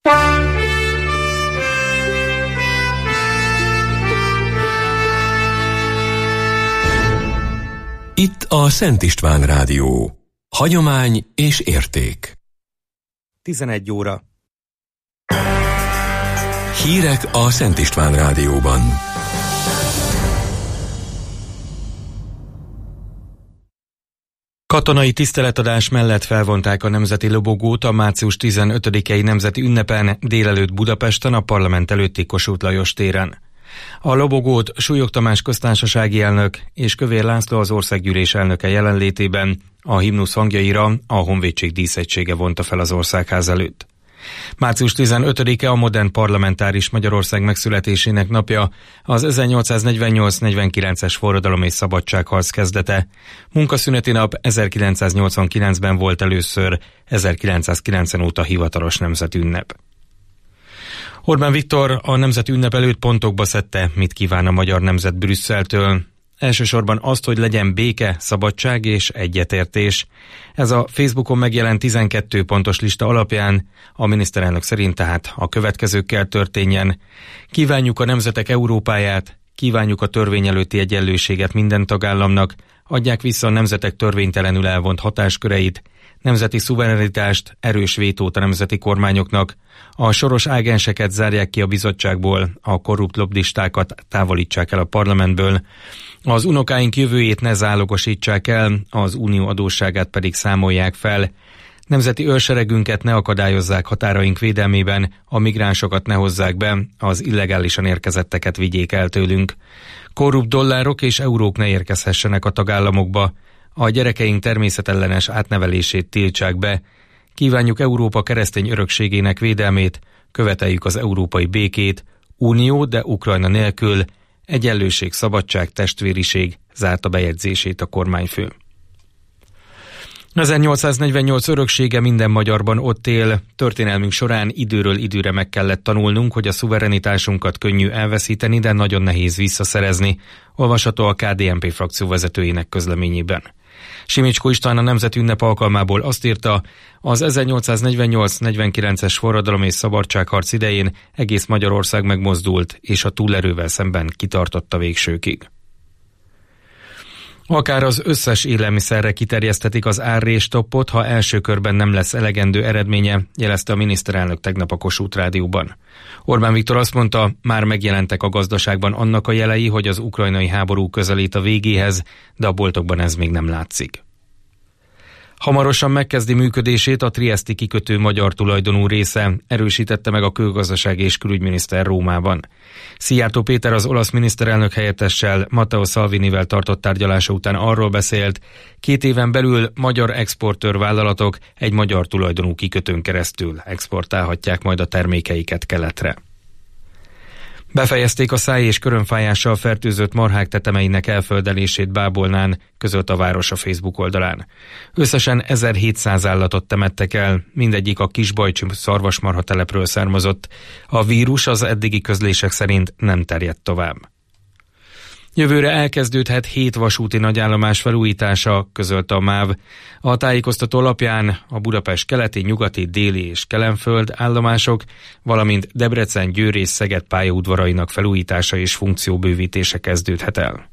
Itt a Szent István Rádió. Hagyomány és érték. 11 óra. Hírek a Szent István Rádióban. Katonai tiszteletadás mellett felvonták a nemzeti lobogót a március 15-i nemzeti ünnepen délelőtt Budapesten a parlament előtti Kossuth Lajos téren. A lobogót Súlyog Tamás köztársasági elnök és Kövér László az országgyűlés elnöke jelenlétében a himnusz hangjaira a Honvédség díszegysége vonta fel az Országház előtt. Március 15-e a modern parlamentáris Magyarország megszületésének napja, az 1848-49-es forradalom és szabadságharc kezdete. Munkaszüneti nap 1989-ben volt először, 1990 óta hivatalos nemzetünnep. Orbán Viktor a nemzeti ünnep előtt pontokba szedte, mit kíván a magyar nemzet Brüsszeltől. Elsősorban azt, hogy legyen béke, szabadság és egyetértés. Ez a Facebookon megjelent 12 pontos lista alapján, a miniszterelnök szerint tehát a következőkkel történjen. Kívánjuk a nemzetek Európáját, kívánjuk a törvény előtti egyenlőséget minden tagállamnak, adják vissza a nemzetek törvénytelenül elvont hatásköreit, nemzeti szuverenitást, erős vétót a nemzeti kormányoknak, a soros ágenseket zárják ki a bizottságból, a korrupt lobbistákat távolítsák el a parlamentből, az unokáink jövőjét ne zálogosítsák el, az unió adósságát pedig számolják fel, nemzeti őrseregünket ne akadályozzák határaink védelmében, a migránsokat ne hozzák be, az illegálisan érkezetteket vigyék el tőlünk. Korrupt dollárok és eurók ne érkezhessenek a tagállamokba, a gyerekeink természetellenes átnevelését tiltsák be, kívánjuk Európa keresztény örökségének védelmét, követeljük az európai békét, unió, de Ukrajna nélkül, egyenlőség, szabadság, testvériség, zárta bejegyzését a kormányfő. 1848 öröksége minden magyarban ott él. Történelmünk során időről időre meg kellett tanulnunk, hogy a szuverenitásunkat könnyű elveszíteni, de nagyon nehéz visszaszerezni, olvasható a KDNP frakció vezetőjének közleményében. Simicskó István a nemzetünnep alkalmából azt írta, az 1848-49-es forradalom és szabadságharc idején egész Magyarország megmozdult, és a túlerővel szemben kitartott a végsőkig. Akár az összes élelmiszerre kiterjesztetik az árrés-stoppot, ha első körben nem lesz elegendő eredménye, jelezte a miniszterelnök tegnap a Kossuth Rádióban. Orbán Viktor azt mondta, már megjelentek a gazdaságban annak a jelei, hogy az ukrajnai háború közelít a végéhez, de a boltokban ez még nem látszik. Hamarosan megkezdi működését a trieszti kikötő magyar tulajdonú része, erősítette meg a külgazdaság és külügyminiszter Rómában. Szijjártó Péter az olasz miniszterelnök helyettessel, Matteo Salvinivel tartott tárgyalása után arról beszélt, 2 éven belül magyar exportőr vállalatok egy magyar tulajdonú kikötőn keresztül exportálhatják majd a termékeiket keletre. Befejezték a száj- és körömfájással fertőzött marhák tetemeinek elföldelését Bábolnán, közölt a város a Facebook oldalán. Összesen 1700 állatot temettek el, mindegyik a Kisbajcsi szarvasmarha telepről származott. A vírus az eddigi közlések szerint nem terjedt tovább. Jövőre elkezdődhet 7 vasúti nagyállomás felújítása, közölte a MÁV. A tájékoztató alapján a Budapest keleti, nyugati, déli és Kelenföld állomások, valamint Debrecen, Győr és Szeged pályaudvarainak felújítása és funkcióbővítése kezdődhet el.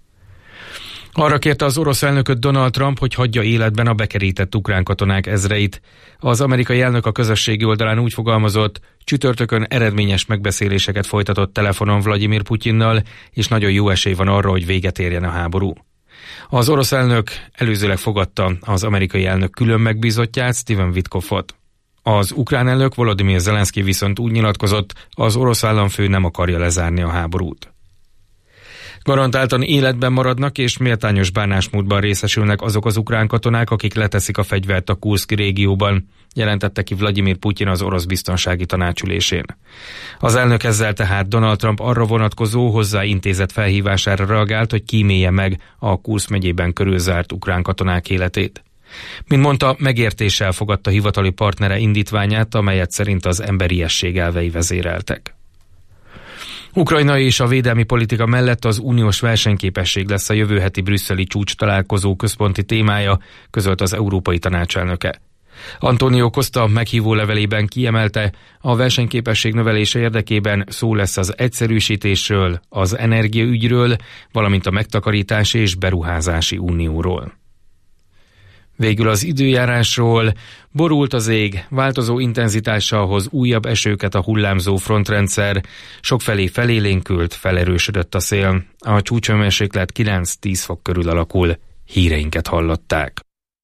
Arra kérte az orosz elnököt Donald Trump, hogy hagyja életben a bekerített ukrán katonák ezreit. Az amerikai elnök a közösségi oldalán úgy fogalmazott, csütörtökön eredményes megbeszéléseket folytatott telefonon Vladimir Putyinnal, és nagyon jó esély van arra, hogy véget érjen a háború. Az orosz elnök előzőleg fogadta az amerikai elnök külön megbízottját, Steven Witkoffot. Az ukrán elnök Volodymyr Zelenszky viszont úgy nyilatkozott, az orosz államfő nem akarja lezárni a háborút. Garantáltan életben maradnak és méltányos bánásmódban részesülnek azok az ukrán katonák, akik leteszik a fegyvert a Kurszki régióban, jelentette ki Vladimir Putyin az orosz biztonsági tanácsülésén. Az elnök ezzel tehát Donald Trump arra vonatkozó hozzáintézett felhívására reagált, hogy kímélje meg a Kurszk megyében körülzárt ukrán katonák életét. Mint mondta, megértéssel fogadta hivatali partnere indítványát, amelyet szerint az emberiesség elvei vezéreltek. Ukrajna és a védelmi politika mellett az uniós versenyképesség lesz a jövő heti brüsszeli csúcs találkozó központi témája, közölt az Európai Tanács elnöke. Antonio Costa meghívó levelében kiemelte, a versenyképesség növelése érdekében szó lesz az egyszerűsítésről, az energiaügyről, valamint a megtakarítási és beruházási unióról. Végül az időjárásról. Borult az ég, változó intenzitással hoz újabb esőket a hullámzó frontrendszer, sokfelé felélénkült, felerősödött a szél. A csúcshőmérséklet 9-10 fok körül alakul. Híreinket hallották.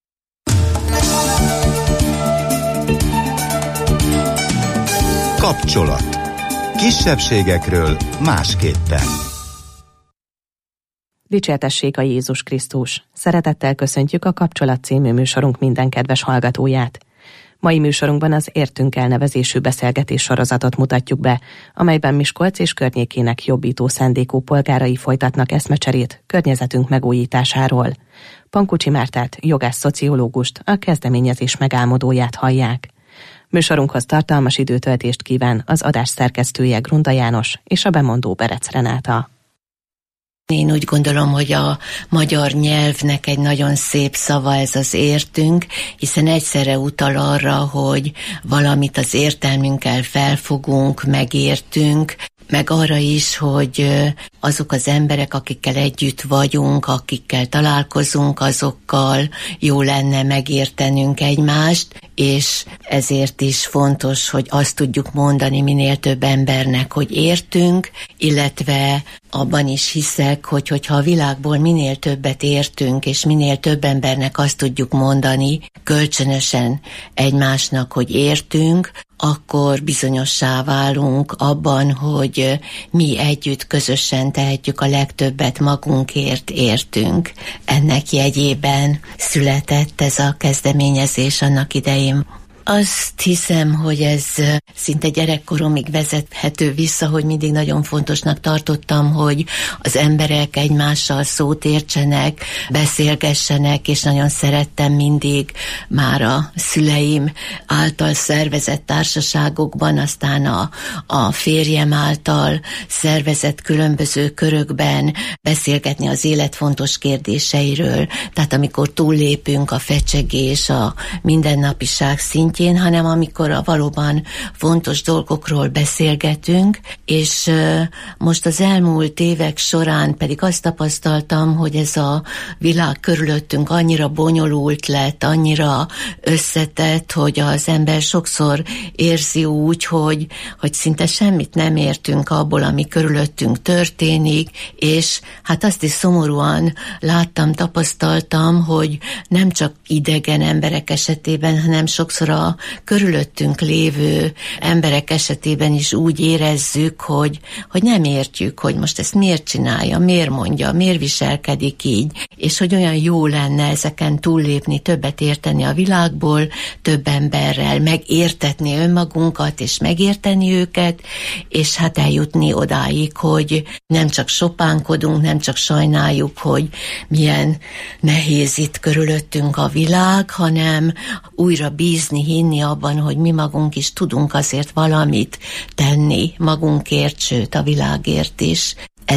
Kapcsolat. Kisebbségekről másképpen. Dicsértessék a Jézus Krisztus! Szeretettel köszöntjük a Kapcsolat című műsorunk minden kedves hallgatóját. Mai műsorunkban az Értünk elnevezésű beszélgetés sorozatot mutatjuk be, amelyben Miskolc és környékének jobbító szándékú polgárai folytatnak eszmecserét környezetünk megújításáról. Pankucsi Mártát, jogász-szociológust, a kezdeményezés megálmodóját hallják. Műsorunkhoz tartalmas időtöltést kíván az adás szerkesztője Grunda János és a bemondó Berec Renáta. Én úgy gondolom, hogy a magyar nyelvnek egy nagyon szép szava ez az értünk, hiszen egyszerre utal arra, hogy valamit az értelmünkkel felfogunk, megértünk, meg arra is, hogy azok az emberek, akikkel együtt vagyunk, akikkel találkozunk, azokkal jó lenne megértenünk egymást, és ezért is fontos, hogy azt tudjuk mondani minél több embernek, hogy értünk, illetve abban is hiszek, hogyha a világból minél többet értünk, és minél több embernek azt tudjuk mondani kölcsönösen egymásnak, hogy értünk, akkor bizonyossá válunk abban, hogy mi együtt közösen tehetjük a legtöbbet magunkért, értünk. Ennek jegyében született ez a kezdeményezés annak idején. Azt hiszem, hogy ez szinte gyerekkoromig vezethető vissza, hogy mindig nagyon fontosnak tartottam, hogy az emberek egymással szót értsenek, beszélgessenek, és nagyon szerettem mindig már a szüleim által szervezett társaságokban, aztán a férjem által szervezett különböző körökben beszélgetni az élet fontos kérdéseiről. Tehát amikor túllépünk a fecsegés, a mindennapiság szintjén, hanem amikor a valóban fontos dolgokról beszélgetünk, és most az elmúlt évek során pedig azt tapasztaltam, hogy ez a világ körülöttünk annyira bonyolult lett, annyira összetett, hogy az ember sokszor érzi úgy, hogy szinte semmit nem értünk abból, ami körülöttünk történik, és hát azt is szomorúan láttam, tapasztaltam, hogy nem csak idegen emberek esetében, hanem sokszor a körülöttünk lévő emberek esetében is úgy érezzük, hogy nem értjük, hogy most ezt miért csinálja, miért mondja, miért viselkedik így, és hogy olyan jó lenne ezeken túllépni, többet érteni a világból, több emberrel, megértetni önmagunkat, és megérteni őket, és hát eljutni odáig, hogy nem csak sopánkodunk, nem csak sajnáljuk, hogy milyen nehéz itt körülöttünk a világ, hanem újra bízni, hinni abban, hogy mi magunk is tudunk azért valamit tenni magunkért, sőt a világért is.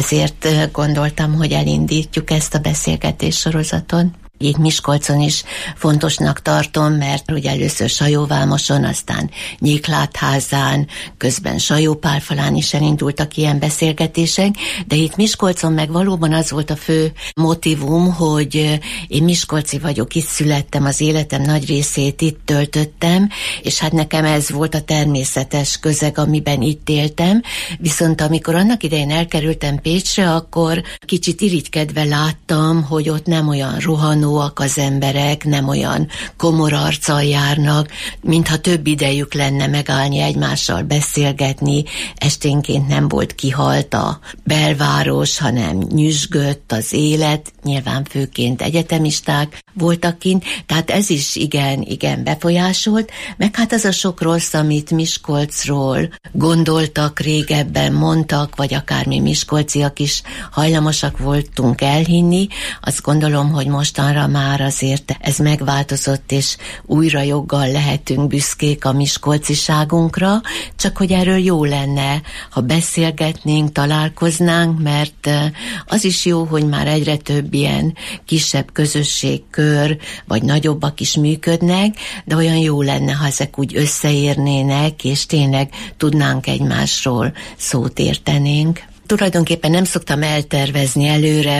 Ezért gondoltam, hogy elindítjuk ezt a beszélgetés sorozaton. Itt Miskolcon is fontosnak tartom, mert ugye először Sajóvámoson, aztán Nyéklátházán, közben Sajópálfalán is elindultak ilyen beszélgetések, de itt Miskolcon meg valóban az volt a fő motívum, hogy én miskolci vagyok, itt születtem, az életem nagy részét itt töltöttem, és hát nekem ez volt a természetes közeg, amiben itt éltem, viszont amikor annak idején elkerültem Pécsre, akkor kicsit irigykedve láttam, hogy ott nem olyan rohanó az emberek, nem olyan komor arccal járnak, mintha több idejük lenne megállni egymással beszélgetni, esténként nem volt kihalt a belváros, hanem nyüzsgött az élet, nyilván főként egyetemisták voltak kint, tehát ez is igen befolyásolt, meg hát az a sok rossz, amit Miskolcról gondoltak régebben, mondtak, vagy akár mi miskolciak is hajlamosak voltunk elhinni, azt gondolom, hogy mostanra mostanra már azért ez megváltozott, és újra joggal lehetünk büszkék a miskolciságunkra, csak hogy erről jó lenne, ha beszélgetnénk, találkoznánk, mert az is jó, hogy már egyre több ilyen kisebb közösségkör, vagy nagyobbak is működnek, de olyan jó lenne, ha ezek úgy összeérnének, és tényleg tudnánk egymásról szót értenénk. Tulajdonképpen nem szoktam eltervezni előre,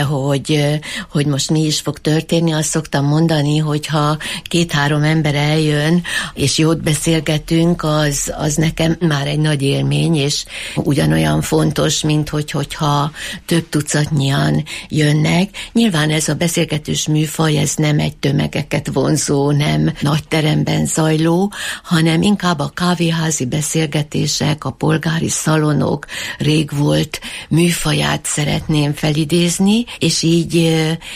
hogy most mi is fog történni. Azt szoktam mondani, hogy ha 2-3 ember eljön, és jót beszélgetünk, az nekem már egy nagy élmény, és ugyanolyan fontos, mint hogyha több tucatnyian jönnek. Nyilván ez a beszélgetős műfaj, ez nem egy tömegeket vonzó, nem nagy teremben zajló, hanem inkább a kávéházi beszélgetések, a polgári szalonok, rég volt műfaját szeretném felidézni, és így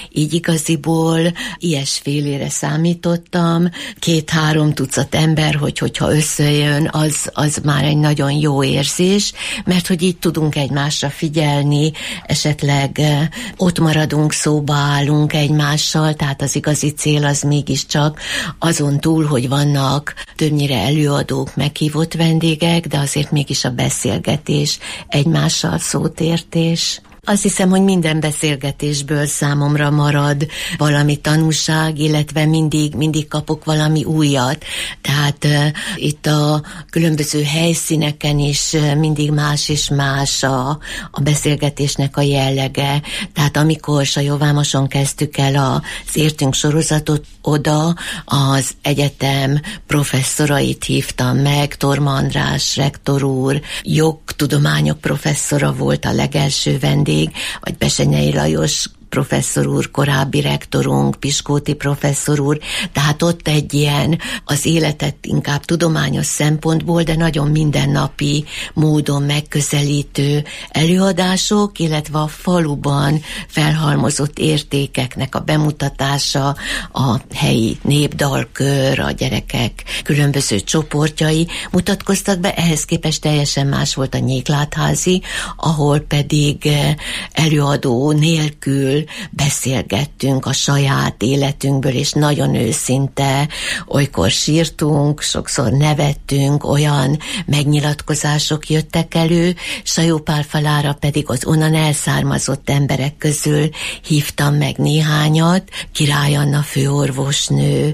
igaziból ilyesfélére számítottam. 2-3 tucat ember, hogyha összejön, az már egy nagyon jó érzés, mert hogy így tudunk egymásra figyelni, esetleg ott maradunk, szóba állunk egymással, tehát az igazi cél az mégiscsak azon túl, hogy vannak többnyire előadók, meghívott vendégek, de azért mégis a beszélgetés, egymással szótértés. Azt hiszem, hogy minden beszélgetésből számomra marad valami tanúság, illetve mindig kapok valami újat. Tehát itt a különböző helyszíneken is mindig más és más a beszélgetésnek a jellege. Tehát amikor Sajóvámoson kezdtük el az Értünk sorozatot, oda az egyetem professzorait hívtam meg, Torma András rektor úr, jogtudományok professzora volt a legelső vendég, vagy Besenyei Lajos professzor úr, korábbi rektorunk, Piskóti professzor úr, tehát ott egy ilyen az életet inkább tudományos szempontból, de nagyon mindennapi módon megközelítő előadások, illetve a faluban felhalmozott értékeknek a bemutatása, a helyi népdalkör, a gyerekek különböző csoportjai mutatkoztak be, ehhez képest teljesen más volt a Nyéklátházi, ahol pedig előadó nélkül beszélgettünk a saját életünkből, és nagyon őszinte, olykor sírtunk, sokszor nevettünk, olyan megnyilatkozások jöttek elő, Sajó Pál falára pedig az onnan elszármazott emberek közül hívtam meg néhányat, Király Anna főorvosnő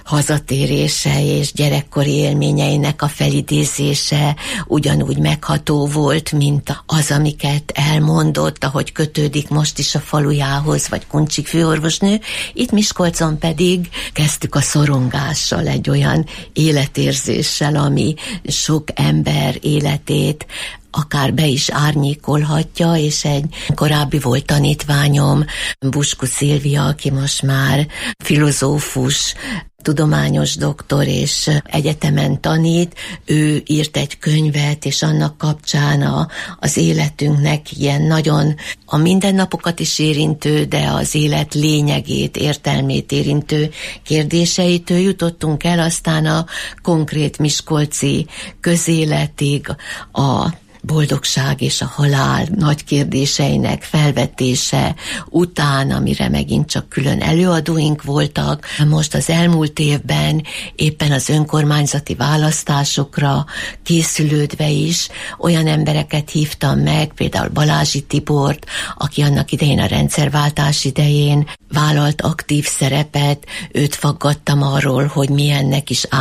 hazatérése és gyerekkori élményeinek a felidézése ugyanúgy megható volt, mint az, amiket elmondott, ahogy kötődik most is a falujához, vagy Kuncsik főorvosnő. Itt Miskolcon pedig kezdtük a szorongással, egy olyan életérzéssel, ami sok ember életét akár be is árnyékolhatja, és egy korábbi volt tanítványom, Buskó Szilvia, aki most már filozófus, tudományos doktor és egyetemen tanít, ő írt egy könyvet, és annak kapcsán az életünknek ilyen nagyon a mindennapokat is érintő, de az élet lényegét, értelmét érintő kérdéseitől jutottunk el, aztán a konkrét miskolci közéletig, a boldogság és a halál nagy kérdéseinek felvetése után, amire megint csak külön előadóink voltak. Most az elmúlt évben éppen az önkormányzati választásokra készülődve is olyan embereket hívtam meg, például Balázsi Tibort, aki annak idején a rendszerváltás idején vállalt aktív szerepet, őt faggattam arról, hogy milyennek is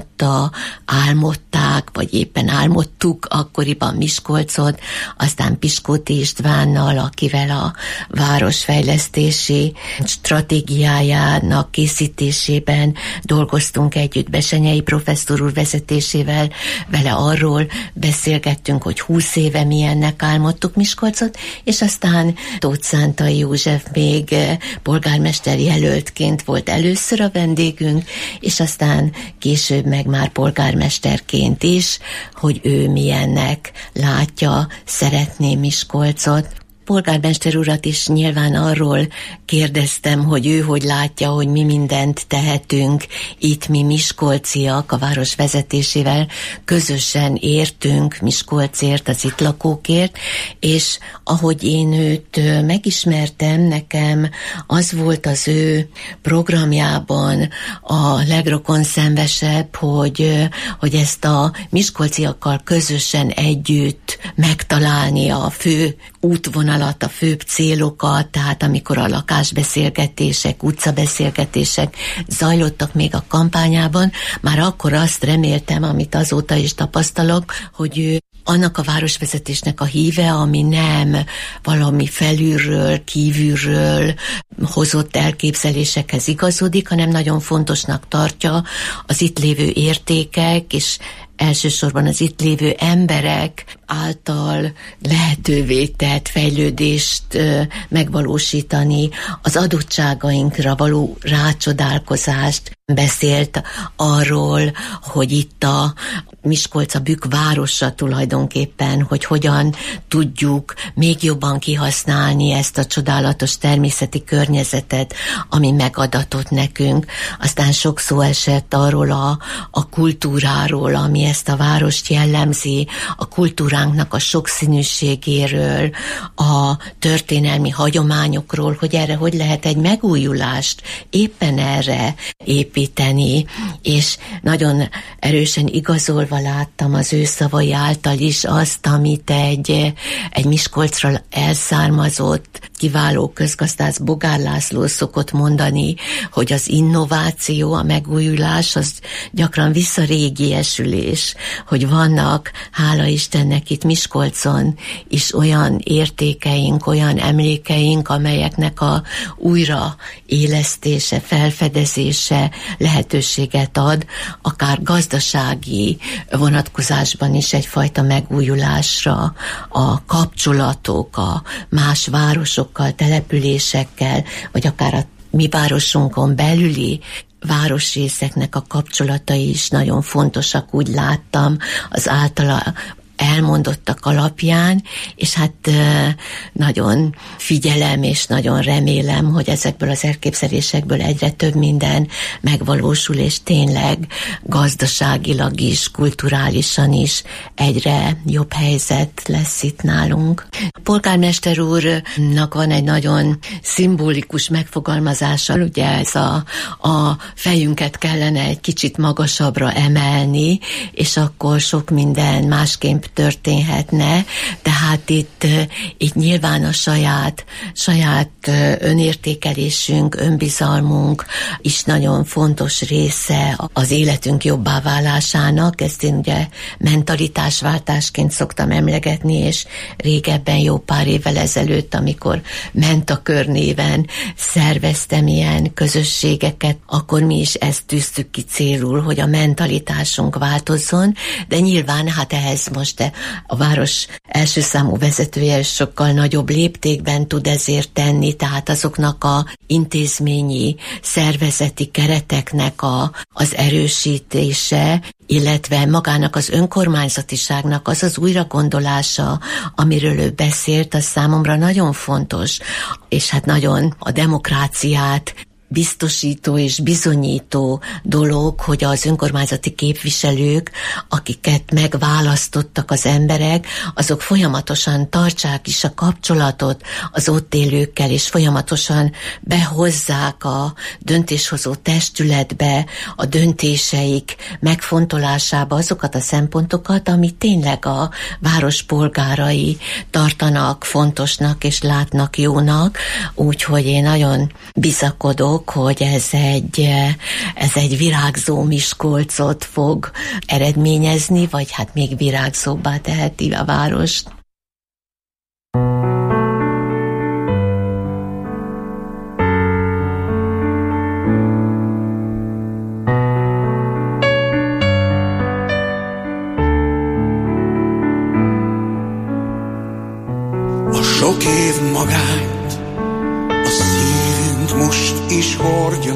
álmodták, vagy éppen álmodtuk akkoriban Miskolcot, aztán Piskóti Istvánnal, akivel a városfejlesztési stratégiájának készítésében dolgoztunk együtt, Besenyei professzor úr vezetésével, vele arról beszélgettünk, hogy 20 éve milyennek álmodtuk Miskolcot, és aztán Tóth Szántai József még polgármester jelöltként volt először a vendégünk, és aztán később meg már polgármesterként is, hogy ő milyennek látja, szeretné Miskolcot. polgármester urat is nyilván arról kérdeztem, hogy ő hogy látja, hogy mi mindent tehetünk itt, mi miskolciak a város vezetésével közösen értünk Miskolcért, az itt lakókért, és ahogy én őt megismertem, nekem az volt az ő programjában a legrokonszenvesebb, hogy ezt a miskolciakkal közösen együtt megtalálni a fő útvonalat, a főbb célokat, tehát amikor a lakásbeszélgetések, utcabeszélgetések zajlottak még a kampányában, már akkor azt reméltem, amit azóta is tapasztalok, hogy ő annak a városvezetésnek a híve, ami nem valami felülről, kívülről hozott elképzelésekhez igazodik, hanem nagyon fontosnak tartja az itt lévő értékek, és elsősorban az itt lévő emberek által lehetővé tett fejlődést megvalósítani, az adottságainkra való rácsodálkozást, beszélt arról, hogy itt a Miskolc-Bükk városa tulajdonképpen, hogy hogyan tudjuk még jobban kihasználni ezt a csodálatos természeti környezetet, ami megadatott nekünk. Aztán sok szó esett arról a kultúráról, ami ezt a várost jellemzi, a kultúránknak a sokszínűségéről, a történelmi hagyományokról, hogy erre hogy lehet egy megújulást éppen erre építeni, és nagyon erősen igazolva láttam az ő szavai által is azt, amit egy Miskolcról elszármazott kiváló közgazdász Bogár László szokott mondani, hogy az innováció, a megújulás az gyakran visszarégiesülés, hogy vannak, hála Istennek itt Miskolcon is olyan értékeink, olyan emlékeink, amelyeknek a újraélesztése, felfedezése lehetőséget ad, akár gazdasági vonatkozásban is egyfajta megújulásra, a kapcsolatok a más városokkal, településekkel, vagy akár a mi városunkon belüli városrészeknek a kapcsolatai is nagyon fontosak, úgy láttam az általa elmondottak alapján, és hát nagyon figyelem, és nagyon remélem, hogy ezekből az elképzelésekből egyre több minden megvalósul, és tényleg gazdaságilag is, kulturálisan is egyre jobb helyzet lesz itt nálunk. A polgármester úrnak van egy nagyon szimbolikus megfogalmazása, ugye ez a fejünket kellene egy kicsit magasabbra emelni, és akkor sok minden másképp történhetne, tehát itt nyilván a saját önértékelésünk, önbizalmunk is nagyon fontos része az életünk jobbá válásának. Ezt én ugye mentalitásváltásként szoktam emlegetni, és régebben, jó pár évvel ezelőtt, amikor Mentakör néven szerveztem ilyen közösségeket, akkor mi is ezt tűztük ki célul, hogy a mentalitásunk változzon, de nyilván hát ehhez most a város első számú vezetője sokkal nagyobb léptékben tud ezért tenni, tehát azoknak a intézményi, szervezeti kereteknek az erősítése, illetve magának az önkormányzatiságnak az újragondolása, amiről ő beszélt, az számomra nagyon fontos, és hát nagyon a demokráciát biztosító és bizonyító dolog, hogy az önkormányzati képviselők, akiket megválasztottak az emberek, azok folyamatosan tartsák is a kapcsolatot az ott élőkkel, és folyamatosan behozzák a döntéshozó testületbe, a döntéseik megfontolásába azokat a szempontokat, amit tényleg a város polgárai tartanak fontosnak és látnak jónak, úgyhogy én nagyon bizakodok, hogy ez egy virágzó Miskolcot fog eredményezni, vagy hát még virágzóbbá teheti a várost. A sok év magányt a szívünk most is hordja,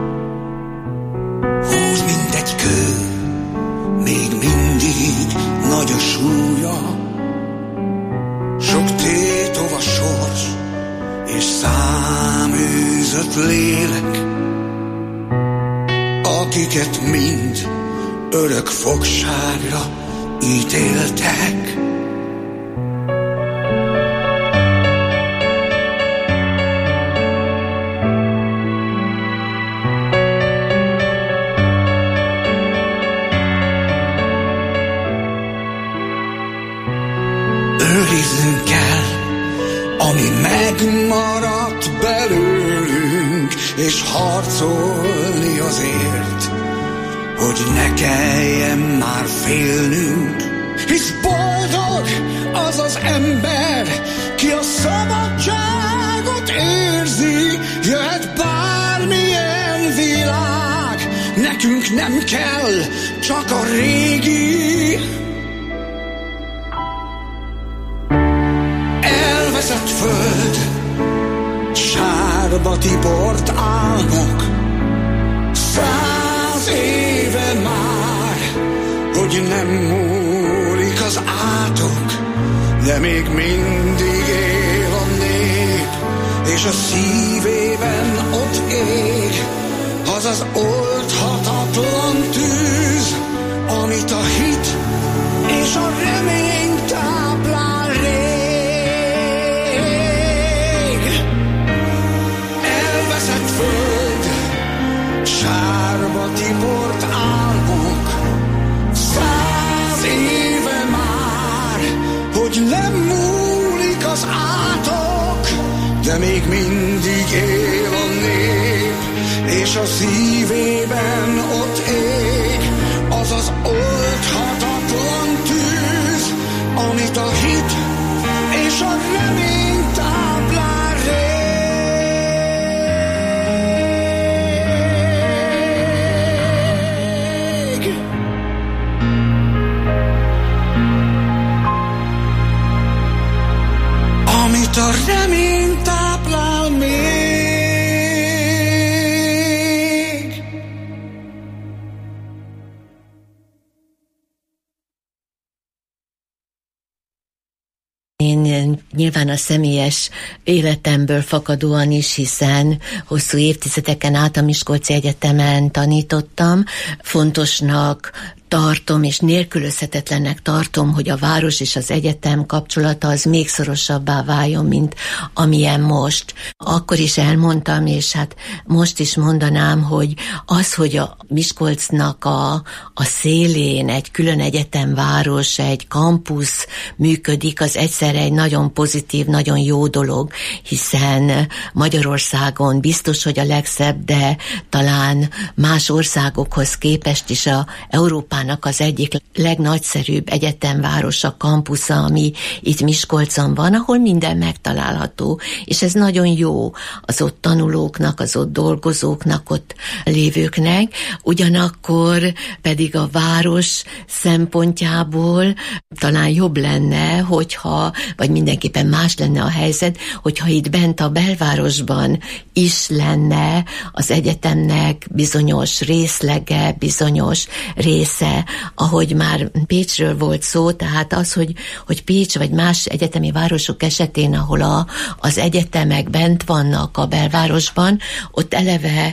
húz, mint egy kő, még mindig nagy a súlya. Sok tét Méltó a sors és száműzött lélek, akiket mind örök fogságra ítéltek. Őriznünk kell, ami megmaradt belőlünk, és harcolni azért, hogy ne kelljen már félnünk. Hisz boldog az az ember, ki a szabadságot érzi, jöhet bármilyen világ, nekünk nem kell csak a régi. Elveszett föld, sárba tiport álmok, 100 éve már, hogy nem múlik az átok, de még mindig él a nép, és a szívében ott ég az az oldhatatlan tűz, amit a hit és a remény táplál rég. Elveszett föld, sárba tiport álmok, 100 éve már, hogy nem múlik az átok, de még mindig él a nép, és a szívében ott ég az az oldhatatlan tűz, amit a hit és a remény táplál rég. Amit a remény táplál még. Én nyilván a személyes életemből fakadóan is, hiszen hosszú évtizedeken át a Miskolci Egyetemen tanítottam. Fontosnak tartom, és nélkülözhetetlennek tartom, hogy a város és az egyetem kapcsolata az még szorosabbá váljon, mint amilyen most. Akkor is elmondtam, és hát most is mondanám, hogy az, hogy a Miskolcnak a szélén egy külön egyetemváros, egy kampusz működik, az egyszerre egy nagyon pozitív, nagyon jó dolog, hiszen Magyarországon biztos, hogy a legszebb, de talán más országokhoz képest is a Európának az egyik legnagyszerűbb egyetemvárosa, kampusza, ami itt Miskolcon van, ahol minden megtalálható, és ez nagyon jó az ott tanulóknak, az ott dolgozóknak, ott lévőknek, ugyanakkor pedig a város szempontjából talán jobb lenne, hogyha, vagy mindenképpen más lenne a helyzet, hogyha itt bent a belvárosban is lenne az egyetemnek bizonyos részlege, bizonyos része, ahogy már Pécsről volt szó, tehát az, hogy Pécs vagy más egyetemi városok esetén, ahol az egyetemek bent vannak a belvárosban, ott eleve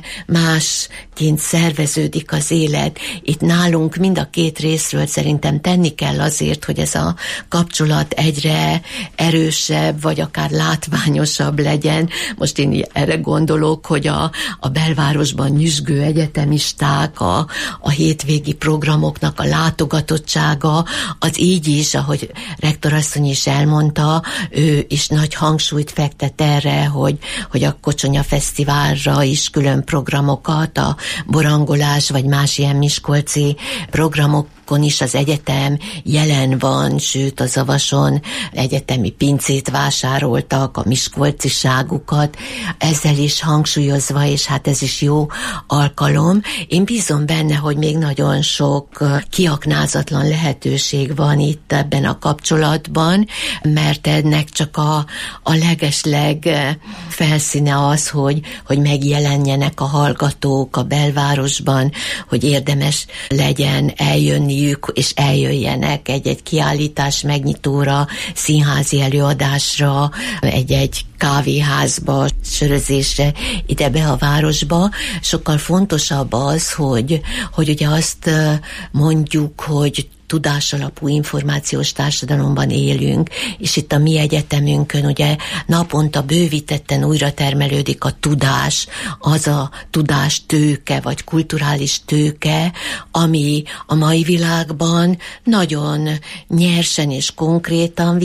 másként szerveződik az élet. Itt nálunk mind a két részről szerintem tenni kell azért, hogy ez a kapcsolat egyre erősebb, vagy akár látványosabb legyen. Most én erre gondolok, hogy a belvárosban nyüzsgő egyetemisták, a hétvégi programoknak a látogatottsága, az így is, ahogy rektorasszony is elmondta, ő is nagy hangsúlyt fektet erre, hogy a Kocsonya Fesztiválra is külön programokat, a borangolás vagy más ilyen miskolci programok is az egyetem jelen van, sőt a Zavason egyetemi pincét vásároltak, a miskolciságukat, ezzel is hangsúlyozva, és hát ez is jó alkalom. Én bízom benne, hogy még nagyon sok kiaknázatlan lehetőség van itt ebben a kapcsolatban, mert ennek csak a legesleg felszíne az, hogy megjelenjenek a hallgatók a belvárosban, hogy érdemes legyen eljönni kérniük, és eljöjjenek egy-egy kiállítás megnyitóra, színházi előadásra, egy kávéházba, sörözésre ide be a városba. Sokkal fontosabb az, hogy ugye azt mondjuk, hogy tudásalapú információs társadalomban élünk, és itt a mi egyetemünkön ugye naponta bővítetten újra termelődik a tudás, az a tudástőke, vagy kulturális tőke, ami a mai világban nagyon nyersen és konkrétan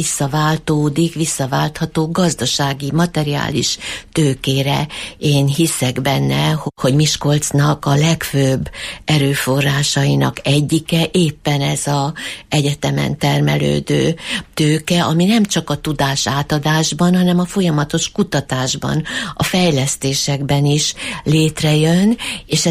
visszaváltható gazdasági, materiális tőkére. Én hiszek benne, hogy Miskolcnak a legfőbb erőforrásainak egyike éppen ez a egyetemen termelődő tőke, ami nem csak a tudás átadásban, hanem a folyamatos kutatásban, a fejlesztésekben is létrejön, és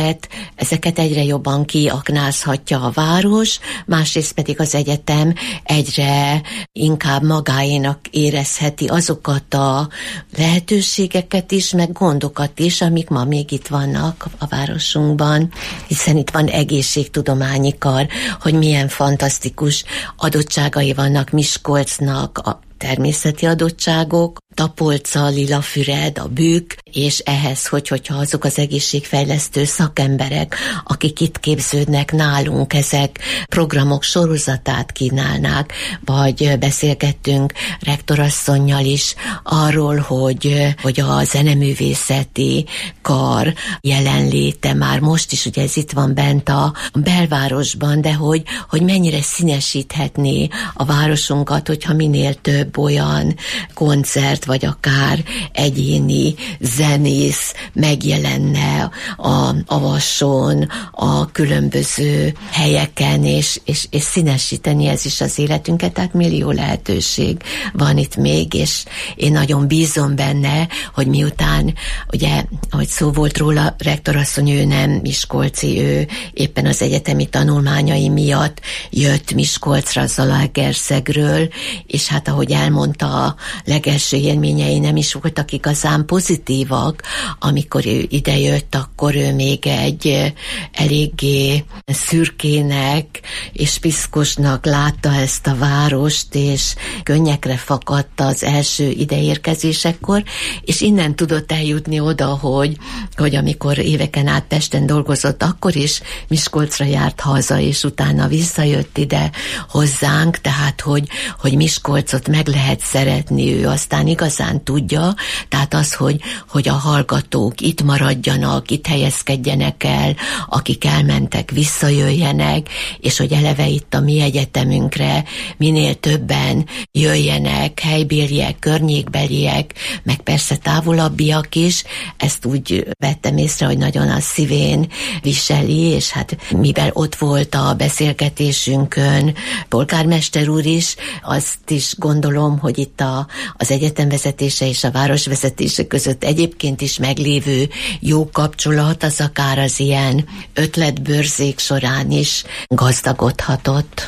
ezeket egyre jobban kiaknázhatja a város, másrészt pedig az egyetem egyre inkább magáénak érezheti azokat a lehetőségeket is, meg gondokat is, amik ma még itt vannak a városunkban, hiszen itt van egészségtudományi kar, hogy milyen fantasztikus adottságai vannak Miskolcnak, a természeti adottságok, Tapolca, Lilafüred, a Bükk, és ehhez, hogyha azok az egészségfejlesztő szakemberek, akik itt képződnek nálunk, ezek programok sorozatát kínálnák, vagy beszélgettünk rektorasszonnyal is arról, hogy a zeneművészeti kar jelenléte már most is, ugye ez itt van bent a belvárosban, de hogy mennyire színesíthetné a városunkat, hogyha minél több olyan koncert, vagy akár egyéni zenész megjelenne a Vason, a különböző helyeken, és színesíteni ez is az életünket, tehát millió lehetőség van itt még, és én nagyon bízom benne, hogy miután, ugye, ahogy szó volt róla, rektorasszony, ő nem miskolci, ő éppen az egyetemi tanulmányai miatt jött Miskolcra, Zalaegerszegről, és hát ahogy elmondta, a legelső élményei nem is voltak igazán pozitívak. Amikor ő idejött, akkor ő még egy eléggé szürkének és piszkosnak látta ezt a várost, és könnyekre fakadt az első ideérkezésekor, és innen tudott eljutni oda, hogy amikor éveken át Pesten dolgozott, akkor is Miskolcra járt haza, és utána visszajött ide hozzánk, tehát hogy Miskolcot meg lehet szeretni, ő aztán igazán tudja, tehát az, hogy a hallgatók itt maradjanak, itt helyezkedjenek el, akik elmentek, visszajöjjenek, és hogy eleve itt a mi egyetemünkre minél többen jöjjenek, helybéliek, környékbeliek, meg persze távolabbiak is, ezt úgy vettem észre, hogy nagyon a szívén viseli, és hát mivel ott volt a beszélgetésünkön polgármester úr is, azt is gondolom, hogy itt az egyetem vezetése és a város vezetése között egyébként is meglévő jó kapcsolat, az akár az ilyen ötletbörzék során is gazdagodhatott.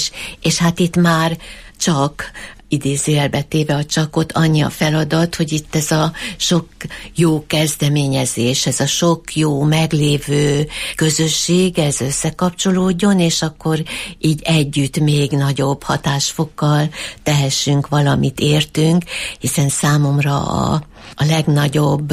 És hát itt már csak idézőjelbe téve a csakot, annyi a feladat, hogy itt ez a sok jó kezdeményezés, ez a sok jó meglévő közösség, ez összekapcsolódjon, és akkor így együtt még nagyobb hatásfokkal tehessünk valamit, értünk, hiszen számomra a legnagyobb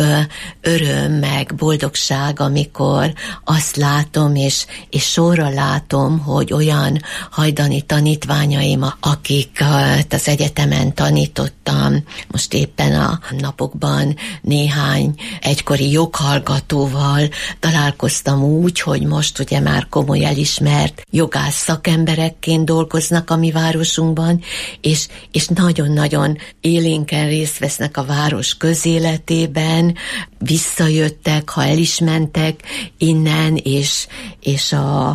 öröm meg boldogság, amikor azt látom, és sorra látom, hogy olyan hajdani tanítványaim, akik az egyetemen tanítottam, most éppen a napokban néhány egykori joghallgatóval találkoztam úgy, hogy most ugye már komoly elismert jogász szakemberekként dolgoznak a mi városunkban, és nagyon-nagyon élénken részt vesznek a város közéletében, visszajöttek, ha el is mentek innen, és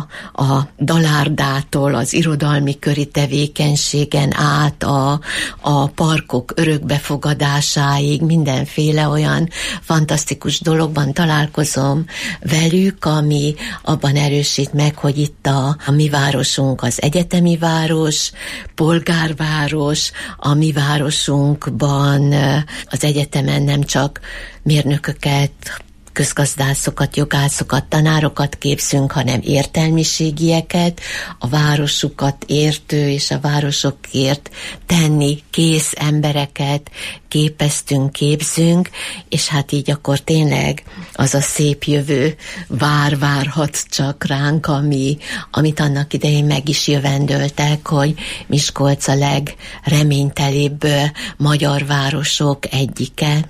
a dalárdától az irodalmi köri tevékenységen át a parkok örökbefogadásáig mindenféle olyan fantasztikus dologban találkozom velük, ami abban erősít meg, hogy itt a mi városunk az egyetemi város, polgárváros, a mi városunkban az egyetemen nem csak mérnököket, közgazdászokat, jogászokat, tanárokat képzünk, hanem értelmiségieket, a városukat értő és a városokért tenni kész embereket képeztünk, képzünk, és hát így akkor tényleg az a szép jövő várhat csak ránk, amit annak idején meg is jövendöltek, hogy Miskolc a legreménytelibb magyar városok egyike.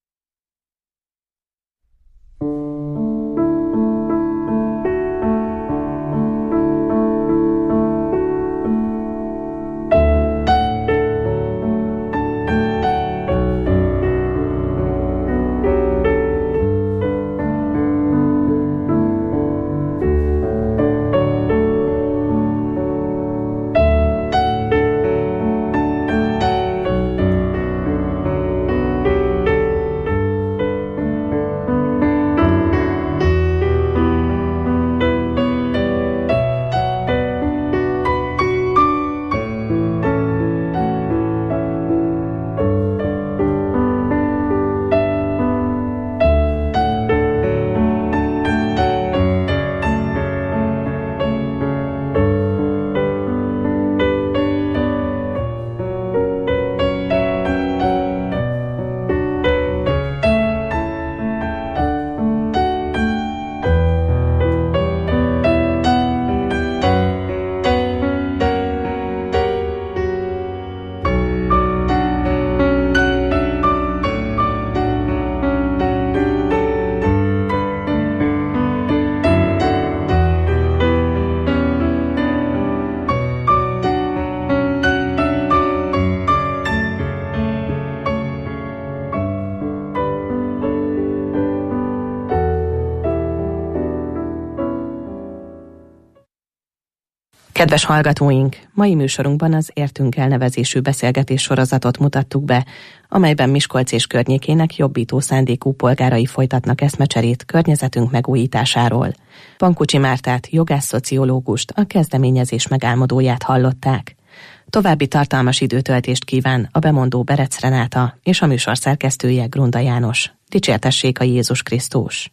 Kedves hallgatóink, mai műsorunkban az Értünk elnevezésű beszélgetés sorozatot mutattuk be, amelyben Miskolc és környékének jobbító szándékú polgárai folytatnak eszmecserét környezetünk megújításáról. Pankucsi Mártát, jogász-szociológust, a kezdeményezés megálmodóját hallották. További tartalmas időtöltést kíván a bemondó Berec Renáta és a műsor szerkesztője Grunda János. Dicsértessék a Jézus Krisztus!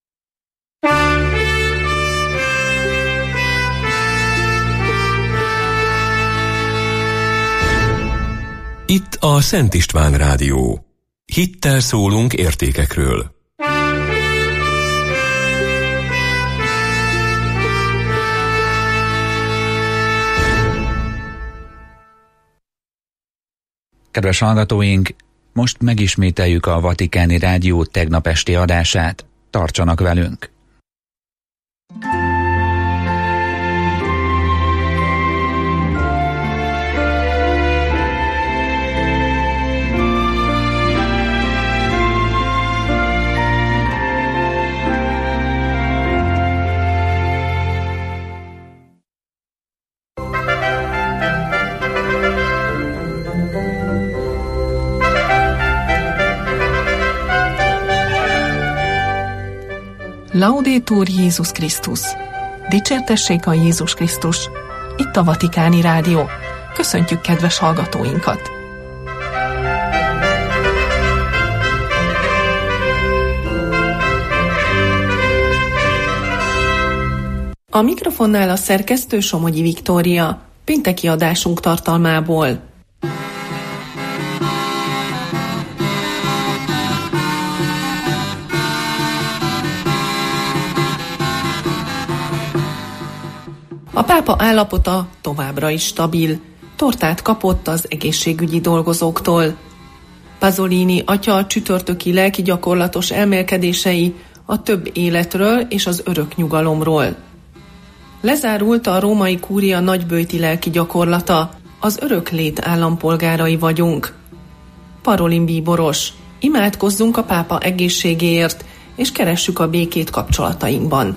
Itt a Szent István Rádió. Hittel szólunk értékekről. Kedves hallgatóink, most megismételjük a Vatikáni Rádió tegnap esti adását. Tartsanak velünk! Laudetur Jézus Krisztus! Dicsértessék a Jézus Krisztus! Itt a Vatikáni Rádió. Köszöntjük kedves hallgatóinkat! A mikrofonnál a szerkesztő Somogyi Viktória, pénteki adásunk tartalmából. A pápa állapota továbbra is stabil, tortát kapott az egészségügyi dolgozóktól. Pasolini atya csütörtöki lelkigyakorlatos elmélkedései a több életről és az örök nyugalomról. Lezárult a római kúria nagyböjti lelkigyakorlata, az örök lét állampolgárai vagyunk. Parolin bíboros, imádkozzunk a pápa egészségéért, és keressük a békét kapcsolatainkban.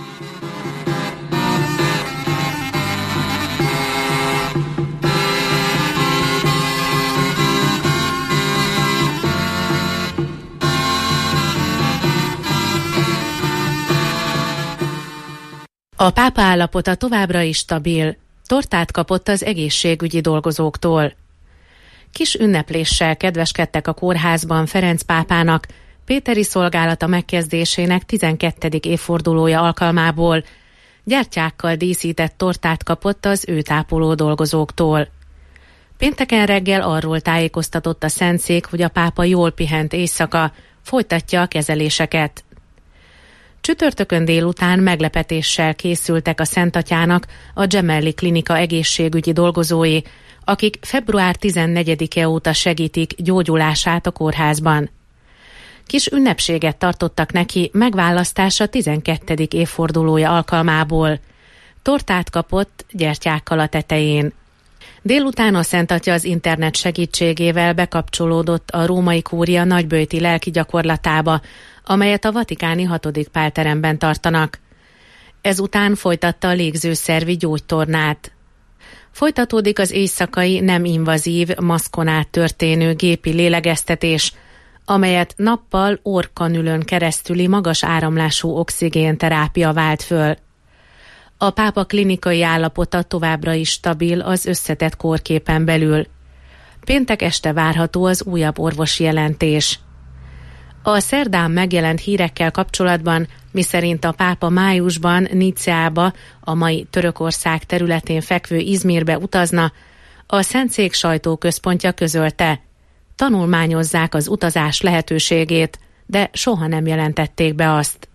A pápa állapota továbbra is stabil, tortát kapott az egészségügyi dolgozóktól. Kis ünnepléssel kedveskedtek a kórházban Ferenc pápának, péteri szolgálata megkezdésének 12. évfordulója alkalmából gyertyákkal díszített tortát kapott az őt ápoló dolgozóktól. Pénteken reggel arról tájékoztatott a szentszék, hogy a pápa jól pihent éjszaka, folytatja a kezeléseket. Csütörtökön délután meglepetéssel készültek a Szentatyának a Gemelli Klinika egészségügyi dolgozói, akik február 14-e óta segítik gyógyulását a kórházban. Kis ünnepséget tartottak neki megválasztása 12. évfordulója alkalmából. Tortát kapott gyertyákkal a tetején. Délután a Szentatya az internet segítségével bekapcsolódott a római kúria nagyböjti lelki gyakorlatába, amelyet a vatikáni 6. Pálteremben tartanak. Ezután folytatta a légzőszervi gyógytornát. Folytatódik az éjszakai nem invazív, maszkon át történő gépi lélegeztetés, amelyet nappal orrkanülön keresztüli magas áramlású oxigénterápia vált föl. A pápa klinikai állapota továbbra is stabil az összetett kórképen belül. Péntek este várható az újabb orvosi jelentés. A szerdán megjelent hírekkel kapcsolatban, miszerint a pápa májusban Niceába, a mai Törökország területén fekvő Izmirbe utazna, a Szentszék sajtóközpontja közölte. Tanulmányozzák az utazás lehetőségét, de soha nem jelentették be azt.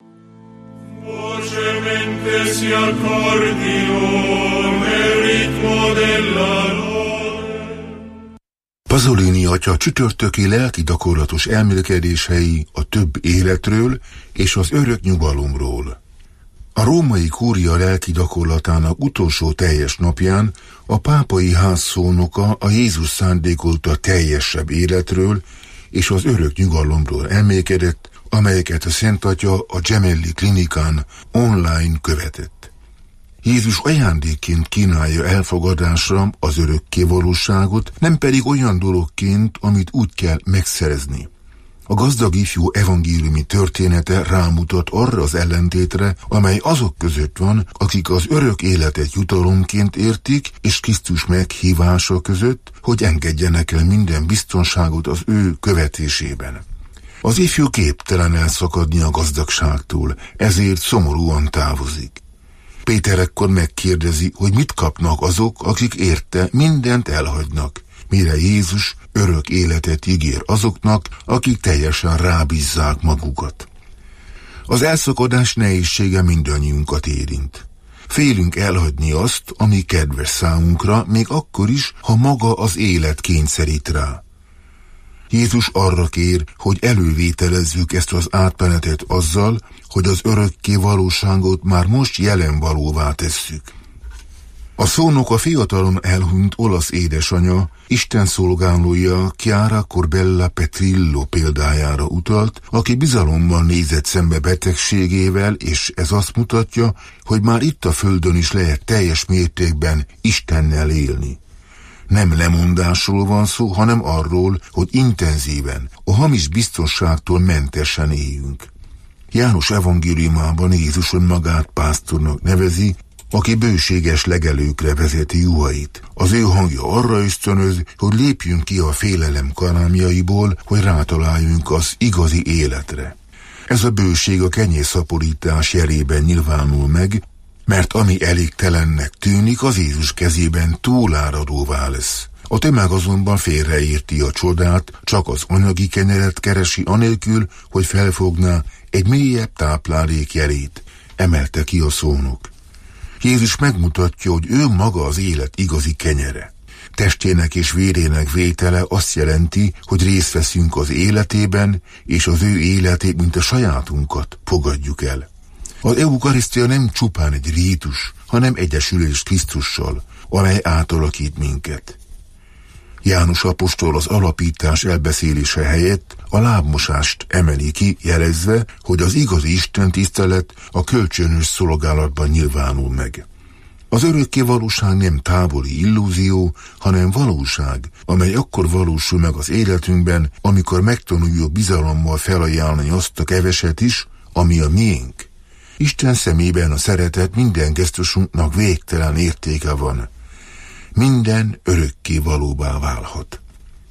Pasolini atya csütörtöki lelki gyakorlatos elmélkedései a több életről és az örök nyugalomról. A római kúria lelki gyakorlatának utolsó teljes napján a pápai ház szónoka a Jézus szándékolta teljesebb életről és az örök nyugalomról elmélkedett, amelyeket a Szentatya a Gemelli Klinikán online követett. Jézus ajándékként kínálja elfogadásra az örökké valóságot, nem pedig olyan dologként, amit úgy kell megszerezni. A gazdag ifjú evangéliumi története rámutat arra az ellentétre, amely azok között van, akik az örök életet jutalomként értik, és Krisztus meghívása között, hogy engedjenek el minden biztonságot az ő követésében. Az ifjú képtelen elszakadni a gazdagságtól, ezért szomorúan távozik. Péter ekkor megkérdezi, hogy mit kapnak azok, akik érte mindent elhagynak, mire Jézus örök életet ígér azoknak, akik teljesen rábízzák magukat. Az elszakadás nehézsége mindannyiunkat érint. Félünk elhagyni azt, ami kedves számunkra, még akkor is, ha maga az élet kényszerít rá. Jézus arra kér, hogy elővételezzük ezt az átmenetet azzal, hogy az örökké valóságot már most jelen valóvá tesszük. A szónok a fiatalon elhunyt olasz édesanya, Isten szolgálója Chiara Corbella Petrillo példájára utalt, aki bizalommal nézett szembe betegségével, és ez azt mutatja, hogy már itt a földön is lehet teljes mértékben Istennel élni. Nem lemondásról van szó, hanem arról, hogy intenzíven, a hamis biztonságtól mentesen éljünk. János evangéliumában Jézus önmagát pásztornak nevezi, aki bőséges legelőkre vezeti juhait. Az ő hangja arra ösztönöz, hogy lépjünk ki a félelem karámjaiból, hogy rátaláljunk az igazi életre. Ez a bőség a kenyérszaporítás jelében nyilvánul meg, mert ami elégtelennek tűnik, az Jézus kezében túláradóvá lesz. A tömeg azonban félreérti a csodát, csak az anyagi kenyeret keresi anélkül, hogy felfogná egy mélyebb táplálék jelét, emelte ki a szónok. Jézus megmutatja, hogy ő maga az élet igazi kenyere. Testének és vérének vétele azt jelenti, hogy részt veszünk az életében, és az ő életét, mint a sajátunkat fogadjuk el. Az eukarisztia nem csupán egy rítus, hanem egyesülés Krisztussal, amely átalakít minket. János apostol az alapítás elbeszélése helyett a lábmosást emeli ki, jelezve, hogy az igazi Isten tisztelet a kölcsönös szolgálatban nyilvánul meg. Az örökké valóság nem távoli illúzió, hanem valóság, amely akkor valósul meg az életünkben, amikor megtanuljuk bizalommal felajánlani azt a keveset is, ami a miénk. Isten szemében a szeretet minden gesztusunknak végtelen értéke van. Minden örökké valóbbá válhat.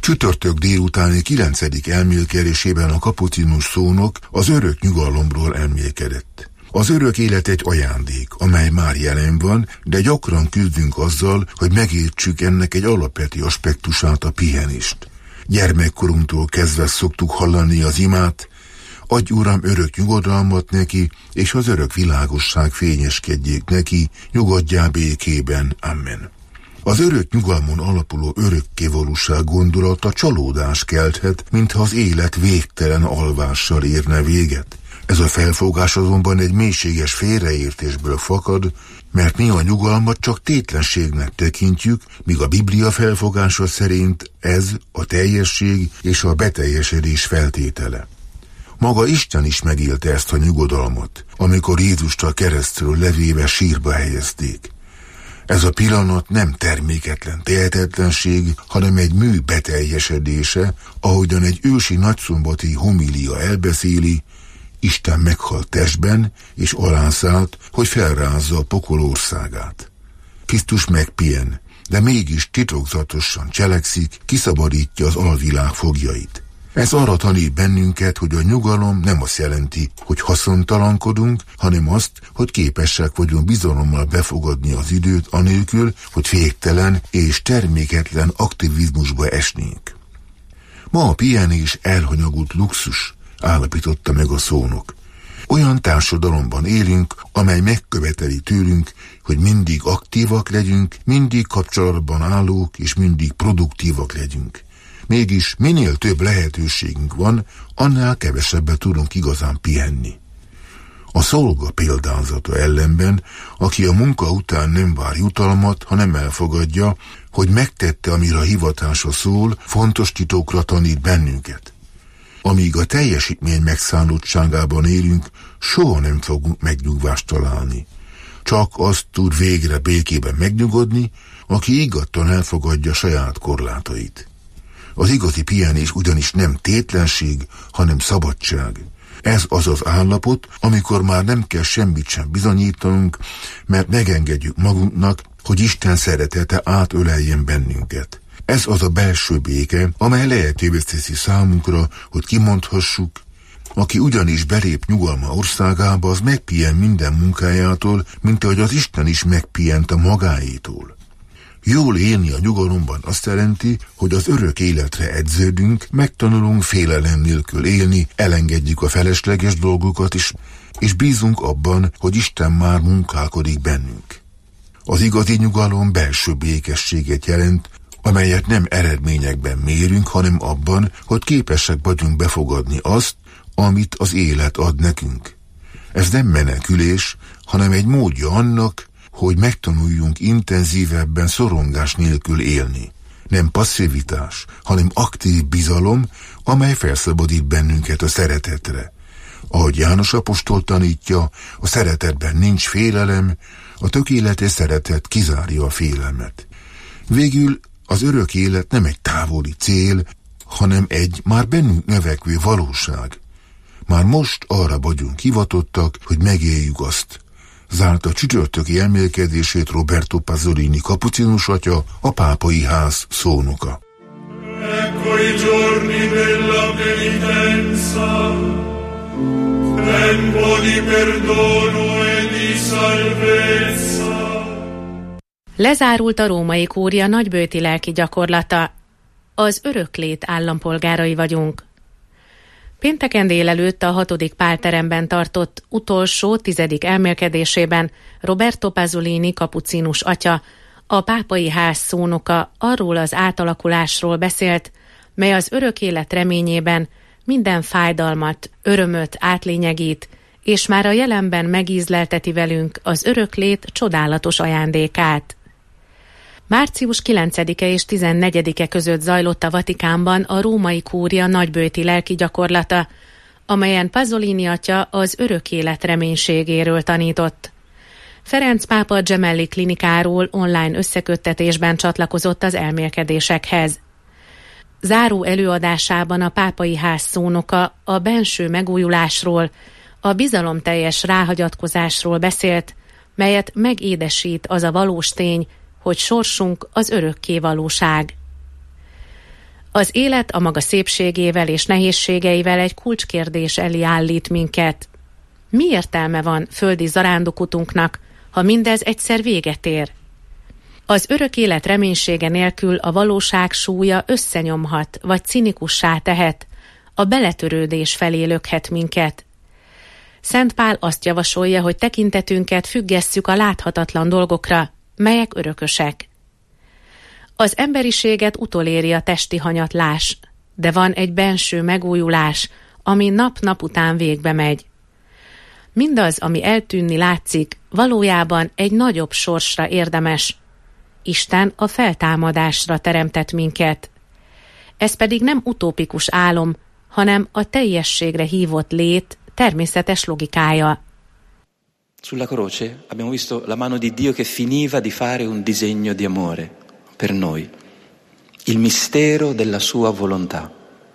Csütörtök délutáni 9. elmélkedésében a kapucinus szónok az örök nyugalomról elmélkedett. Az örök élet egy ajándék, amely már jelen van, de gyakran küzdünk azzal, hogy megértsük ennek egy alapvető aspektusát, a pihenést. Gyermekkorunktól kezdve szoktuk hallani az imát: adj Uram örök nyugodalmat neki, és az örök világosság fényeskedjék neki, nyugodjál békében. Amen. Az örök nyugalmon alapuló örökkévalóság gondolata csalódást kelthet, mintha az élet végtelen alvással érne véget. Ez a felfogás azonban egy mélységes félreértésből fakad, mert mi a nyugalmat csak tétlenségnek tekintjük, míg a Biblia felfogása szerint ez a teljesség és a beteljesedés feltétele. Maga Isten is megélte ezt a nyugodalmat, amikor Jézust a keresztről levéve sírba helyezték. Ez a pillanat nem terméketlen tehetetlenség, hanem egy mű beteljesedése, ahogyan egy ősi nagyszombati homília elbeszéli: Isten meghalt testben, és alászállt, hogy felrázza a pokol országát. Krisztus megpihen, de mégis titokzatosan cselekszik, kiszabadítja az alvilág foglyait. Ez arra tanít bennünket, hogy a nyugalom nem azt jelenti, hogy haszontalankodunk, hanem azt, hogy képesek vagyunk bizalommal befogadni az időt anélkül, hogy féktelen és terméketlen aktivizmusba esnénk. Ma a pihenés elhanyagult luxus, állapította meg a szónok. Olyan társadalomban élünk, amely megköveteli tőlünk, hogy mindig aktívak legyünk, mindig kapcsolatban állók és mindig produktívak legyünk. Mégis minél több lehetőségünk van, annál kevesebbet tudunk igazán pihenni. A szolga példázata ellenben, aki a munka után nem vár jutalmat, hanem elfogadja, hogy megtette, amire a hivatása szól, fontos titokra tanít bennünket. Amíg a teljesítmény megszállottságában élünk, soha nem fogunk megnyugvást találni. Csak azt tud végre békében megnyugodni, aki higgadtan elfogadja saját korlátait. Az igazi pihenés ugyanis nem tétlenség, hanem szabadság. Ez az az állapot, amikor már nem kell semmit sem bizonyítanunk, mert megengedjük magunknak, hogy Isten szeretete átöleljen bennünket. Ez az a belső béke, amely lehetővé teszi számunkra, hogy kimondhassuk: aki ugyanis belép nyugalma országába, az megpihen minden munkájától, mint ahogy az Isten is megpihent a magáétól. Jól élni a nyugalomban azt jelenti, hogy az örök életre edződünk, megtanulunk félelem nélkül élni, elengedjük a felesleges dolgokat is, és bízunk abban, hogy Isten már munkálkodik bennünk. Az igazi nyugalom belső békességet jelent, amelyet nem eredményekben mérünk, hanem abban, hogy képesek vagyunk befogadni azt, amit az élet ad nekünk. Ez nem menekülés, hanem egy módja annak, hogy megtanuljunk intenzívebben szorongás nélkül élni. Nem passzivitás, hanem aktív bizalom, amely felszabadít bennünket a szeretetre. Ahogy János apostol tanítja, a szeretetben nincs félelem, a tökéletes szeretet kizárja a félelmet. Végül az örök élet nem egy távoli cél, hanem egy már bennünk növekvő valóság. Már most arra vagyunk hivatottak, hogy megéljük azt. Zárta csütörtöki elmélkedését Roberto Pasolini kapucinus atya, a pápai ház szónoka. Ecco i giorni della penitenza, tempo di perdono e di salvezza. Lezárult a római kúria nagybőti lelki gyakorlata. Az öröklét állampolgárai vagyunk. Pénteken délelőtt a 6. Pálteremben tartott utolsó 10. elmélkedésében Roberto Pasolini kapucinus atya, a pápai ház szónoka arról az átalakulásról beszélt, mely az örök élet reményében minden fájdalmat, örömöt átlényegít, és már a jelenben megízlelteti velünk az öröklét csodálatos ajándékát. Március 9-e és 14-e között zajlott a Vatikánban a római kúria nagybőti lelki gyakorlata, amelyen Pasolini atya az örök élet reménységéről tanított. Ferenc pápa Gemelli klinikáról online összeköttetésben csatlakozott az elmélkedésekhez. Záró előadásában a pápai ház szónoka a benső megújulásról, a bizalomteljes ráhagyatkozásról beszélt, melyet megédesít az a valós tény, hogy sorsunk az örökké valóság. Az élet a maga szépségével és nehézségeivel egy kulcskérdés elé állít minket. Mi értelme van földi zarándokutunknak, ha mindez egyszer véget ér? Az örök élet reménysége nélkül a valóság súlya összenyomhat, vagy cinikussá tehet, a beletörődés felé lökhet minket. Szent Pál azt javasolja, hogy tekintetünket függesszük a láthatatlan dolgokra, melyek örökösek. Az emberiséget utoléri a testi hanyatlás, de van egy benső megújulás, ami nap-nap után végbe megy. Mindaz, ami eltűnni látszik, valójában egy nagyobb sorsra érdemes. Isten a feltámadásra teremtett minket. Ez pedig nem utópikus álom, hanem a teljességre hívott lét természetes logikája. Sulla croce abbiamo visto la mano di Dio che finiva di fare un disegno di amore per noi, il mistero della sua volontà.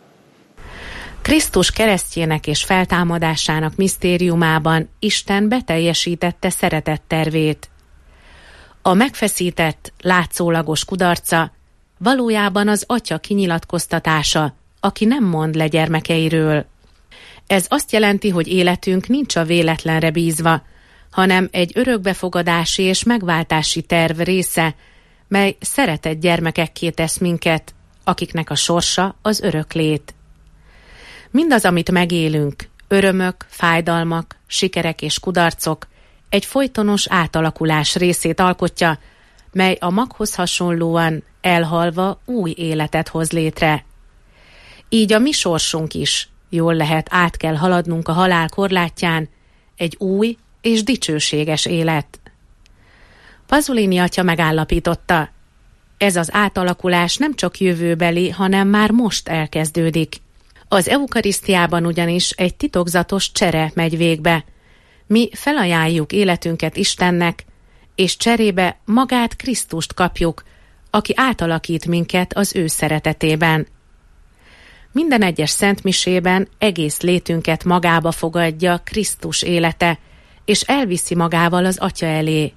Krisztus keresztjének és feltámadásának misztériumában Isten beteljesítette szeretett tervét. A megfeszített, látszólagos kudarca valójában az Atya kinyilatkoztatása, aki nem mond le gyermekeiről. Ez azt jelenti, hogy életünk nincs a véletlenre bízva, hanem egy örökbefogadási és megváltási terv része, mely szeretett gyermekekké tesz minket, akiknek a sorsa az öröklét. Mindaz, amit megélünk, örömök, fájdalmak, sikerek és kudarcok, egy folytonos átalakulás részét alkotja, mely a maghoz hasonlóan elhalva új életet hoz létre. Így a mi sorsunk is, jól lehet, át kell haladnunk a halál korlátján, egy új és dicsőséges élet. Pasolini atya megállapította, ez az átalakulás nem csak jövőbeli, hanem már most elkezdődik. Az eukarisztiában ugyanis egy titokzatos csere megy végbe. Mi felajánljuk életünket Istennek, és cserébe magát Krisztust kapjuk, aki átalakít minket az ő szeretetében. Minden egyes szentmisében egész létünket magába fogadja Krisztus élete, és elviszi magával az Atya elé.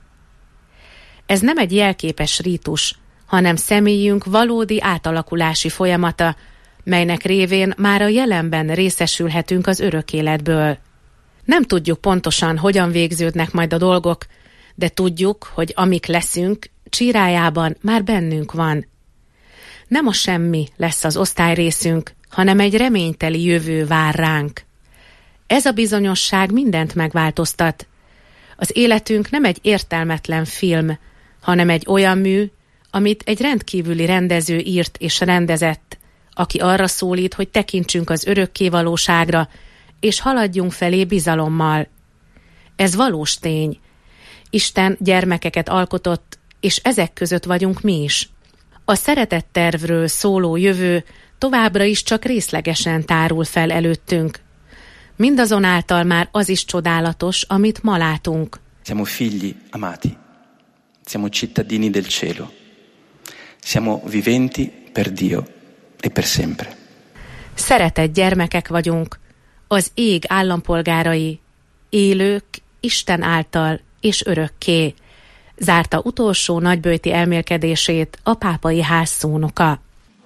Ez nem egy jelképes rítus, hanem személyünk valódi átalakulási folyamata, melynek révén már a jelenben részesülhetünk az örök életből. Nem tudjuk pontosan, hogyan végződnek majd a dolgok, de tudjuk, hogy amik leszünk, csírájában már bennünk van. Nem a semmi lesz az osztályrészünk, hanem egy reményteli jövő vár ránk. Ez a bizonyosság mindent megváltoztat. Az életünk nem egy értelmetlen film, hanem egy olyan mű, amit egy rendkívüli rendező írt és rendezett, aki arra szólít, hogy tekintsünk az örökké valóságra, és haladjunk felé bizalommal. Ez valós tény. Isten gyermekeket alkotott, és ezek között vagyunk mi is. A szeretett tervről szóló jövő továbbra is csak részlegesen tárul fel előttünk. Mindazonáltal már az is csodálatos, amit ma látunk. Siamo figli amati, siamo cittadini del cielo, siamo viventi per Dio e per sempre. Szeretett gyermekek vagyunk, az ég állampolgárai, élők Isten által és örökké, zárta utolsó nagyböjti elmélkedését a pápai ház szónoka.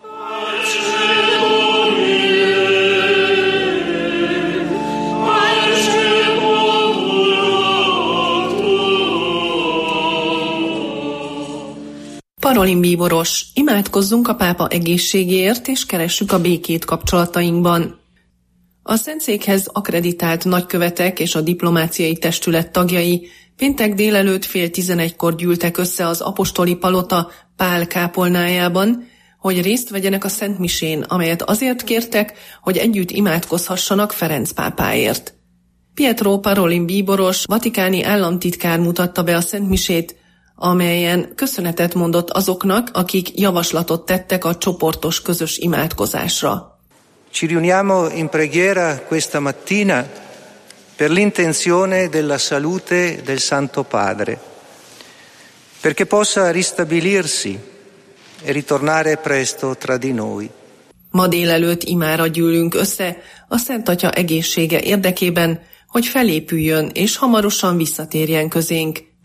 Parolin bíboros, imádkozzunk a pápa egészségéért, és keressük a békét kapcsolatainkban. A Szentszékhez akkreditált nagykövetek és a diplomáciai testület tagjai péntek délelőtt 10:30-kor gyűltek össze az apostoli palota Pál kápolnájában, hogy részt vegyenek a szentmisén, amelyet azért kértek, hogy együtt imádkozhassanak Ferenc pápáért. Pietro Parolin bíboros, vatikáni államtitkár mutatta be a szentmisét, amelyen köszönetet mondott azoknak, akik javaslatot tettek a csoportos közös imádkozásra. Ci riuniamo in preghiera questa mattina per l'intenzione della salute del Santo Padre, perché possa ristabilirsi e ritornare presto tra di noi. Ma délelőtt imára gyűlünk össze a Szent Atya egészsége érdekében, hogy felépüljön és hamarosan visszatérjen közénk,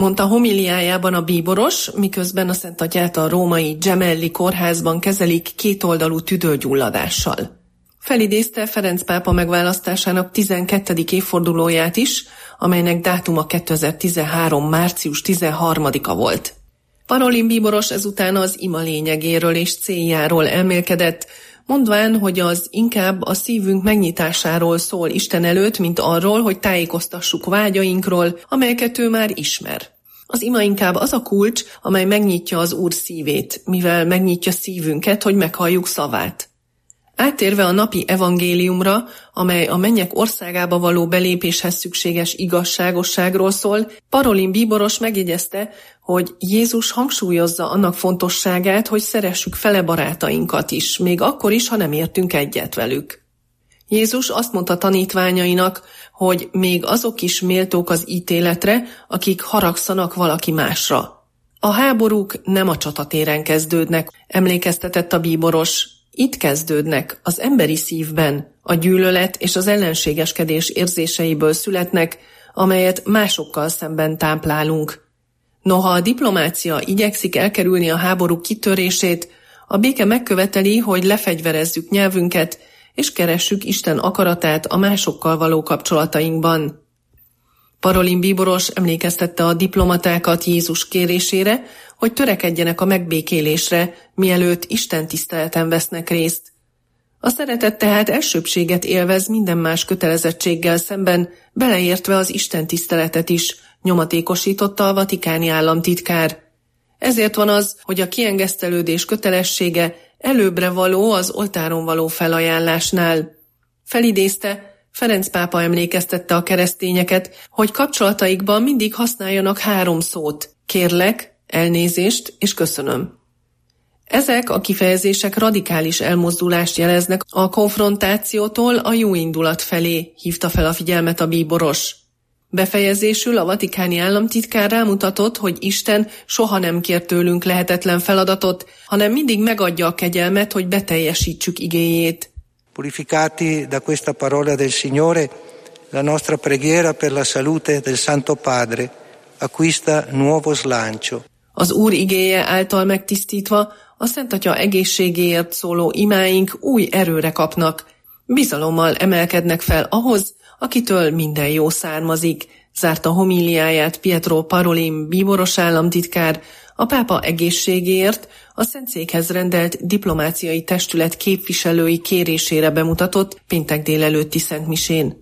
mondta homiliájában a bíboros, miközben a Szent Atyát a római Gemelli kórházban kezelik kétoldalú tüdőgyulladással. Felidézte Ferenc pápa megválasztásának 12. évfordulóját is, amelynek dátuma 2013. március 13-a volt. Parolin bíboros ezután az ima lényegéről és céljáról elmélkedett, mondván, hogy az inkább a szívünk megnyitásáról szól Isten előtt, mint arról, hogy tájékoztassuk vágyainkról, amelyeket ő már ismer. Az ima inkább az a kulcs, amely megnyitja az Úr szívét, mivel megnyitja szívünket, hogy meghalljuk szavát. Áttérve a napi evangéliumra, amely a mennyek országába való belépéshez szükséges igazságosságról szól, Parolin bíboros megjegyezte, hogy Jézus hangsúlyozza annak fontosságát, hogy szeressük fele barátainkat is, még akkor is, ha nem értünk egyet velük. Jézus azt mondta tanítványainak, hogy még azok is méltók az ítéletre, akik haragszanak valaki másra. A háborúk nem a csatatéren kezdődnek, emlékeztetett a bíboros. Itt kezdődnek, az emberi szívben, a gyűlölet és az ellenségeskedés érzéseiből születnek, amelyet másokkal szemben táplálunk. Noha a diplomácia igyekszik elkerülni a háború kitörését, a béke megköveteli, hogy lefegyverezzük nyelvünket, és keressük Isten akaratát a másokkal való kapcsolatainkban. Parolin bíboros emlékeztette a diplomatákat Jézus kérésére, hogy törekedjenek a megbékélésre, mielőtt Isten tiszteleten vesznek részt. A szeretet tehát elsőbbséget élvez minden más kötelezettséggel szemben, beleértve az Isten tiszteletet is, nyomatékosította a vatikáni államtitkár. Ezért van az, hogy a kiengesztelődés kötelessége előbbre való az oltáron való felajánlásnál. Felidézte, Ferenc pápa emlékeztette a keresztényeket, hogy kapcsolataikban mindig használjanak 3 szót: kérlek, elnézést és köszönöm. Ezek a kifejezések radikális elmozdulást jeleznek a konfrontációtól a jó indulat felé, hívta fel a figyelmet a bíboros. Befejezésül a vatikáni államtitkár rámutatott, hogy Isten soha nem kér tőlünk lehetetlen feladatot, hanem mindig megadja a kegyelmet, hogy beteljesítsük igéjét. Purificati da questa parola del Signore, la nostra preghiera per la salute del Santo Padre acquista nuovo slancio. Az Úr igéje által megtisztítva a Szent Atya egészségéért szóló imáink új erőre kapnak, bizalommal emelkednek fel ahhoz, akitől minden jó származik, zárta homiliáját Pietro Parolin bíboros államtitkár, a pápa egészségéért a Szentszékhez rendelt diplomáciai testület képviselői kérésére bemutatott péntek délelőtti szentmisén.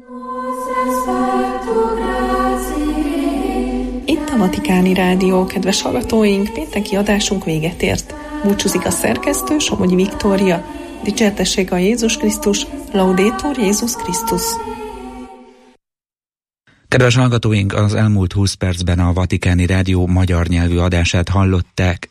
Itt a Vatikáni Rádió, kedves hallgatóink, pénteki adásunk véget ért. Búcsúzik a szerkesztő, Somogyi Viktória. Dicsértessék a Jézus Krisztus, Laudetur Jézus Krisztus. Kedves hallgatóink, az elmúlt 20 percben a Vatikáni Rádió magyar nyelvű adását hallották.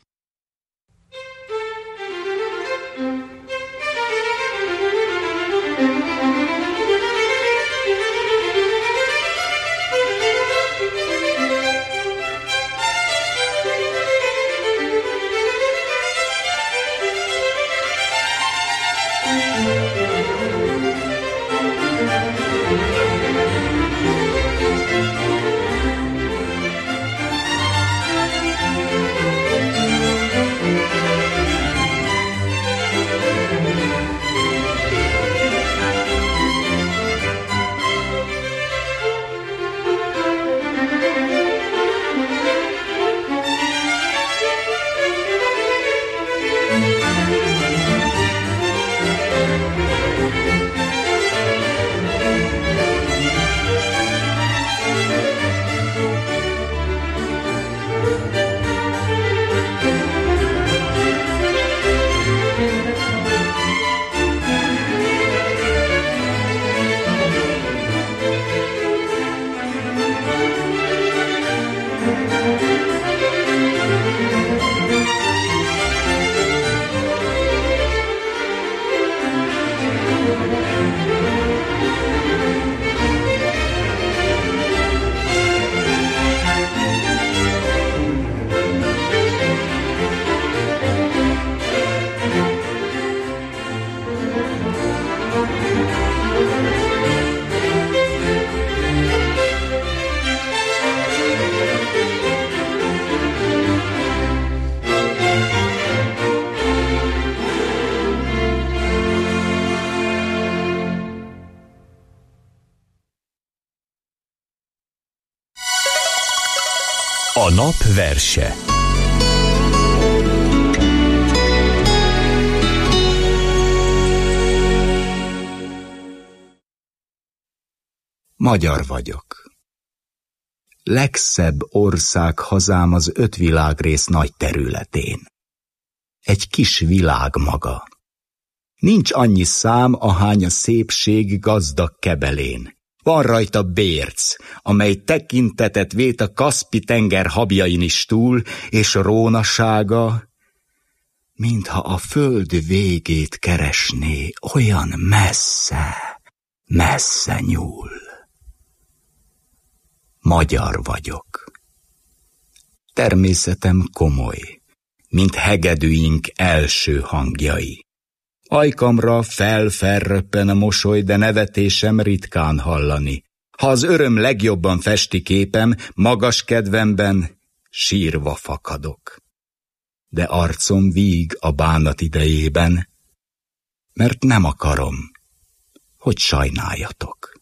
A nap verse. Magyar vagyok. Legszebb ország hazám az 5 világrész nagy területén. Egy kis világ maga. Nincs annyi szám, ahány a szépség gazdag kebelén. Van rajta bérc, amely tekintetet vét a Kaszpi-tenger habjain is túl, és rónasága, mintha a föld végét keresné, olyan messze, messze nyúl. Magyar vagyok. Természetem komoly, mint hegedűink első hangjai. Ajkamra felröppen a mosoly, de nevetésem ritkán hallani. Ha az öröm legjobban festi képem, magas kedvemben sírva fakadok. De arcom víg a bánat idejében, mert nem akarom, hogy sajnáljatok.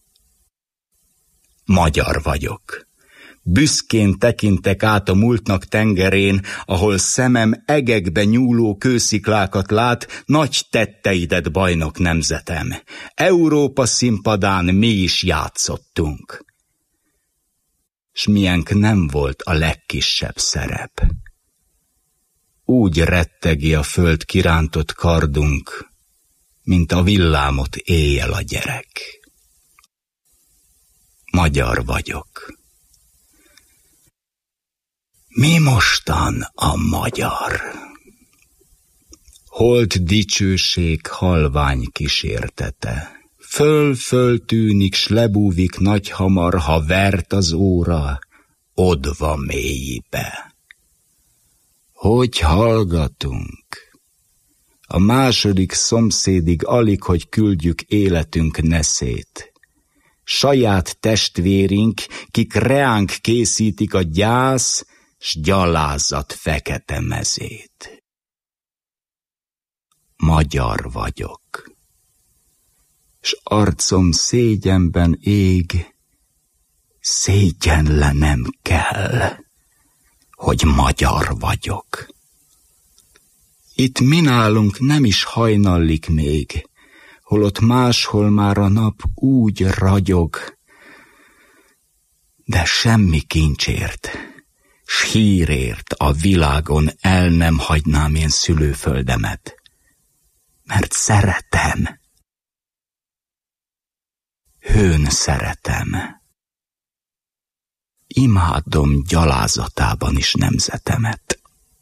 Magyar vagyok. Büszkén tekintek át a múltnak tengerén, ahol szemem egekbe nyúló kősziklákat lát, nagy tetteidet, bajnok nemzetem. Európa színpadán mi is játszottunk. S miénk nem volt a legkisebb szerep. Úgy rettegi a föld kirántott kardunk, mint a villámot éjjel a gyerek. Magyar vagyok. Mi mostan a magyar? Holt dicsőség halvány kísértete. Föl tűnik, s lebúvik nagyhamar, ha vert az óra, odva mélybe. Hogy hallgatunk? A második szomszédig alig, hogy küldjük életünk neszét. Saját testvérink, kik reánk készítik a gyász, s gyalázat fekete mezét. Magyar vagyok, s arcom szégyenben ég, szégyenlenem kell, hogy magyar vagyok. Itt minálunk nem is hajnallik még, holott máshol már a nap úgy ragyog, de semmi kincsért, s hírért a világon el nem hagynám én szülőföldemet, mert szeretem. Hőn szeretem. Imádom gyalázatában is nemzetemet.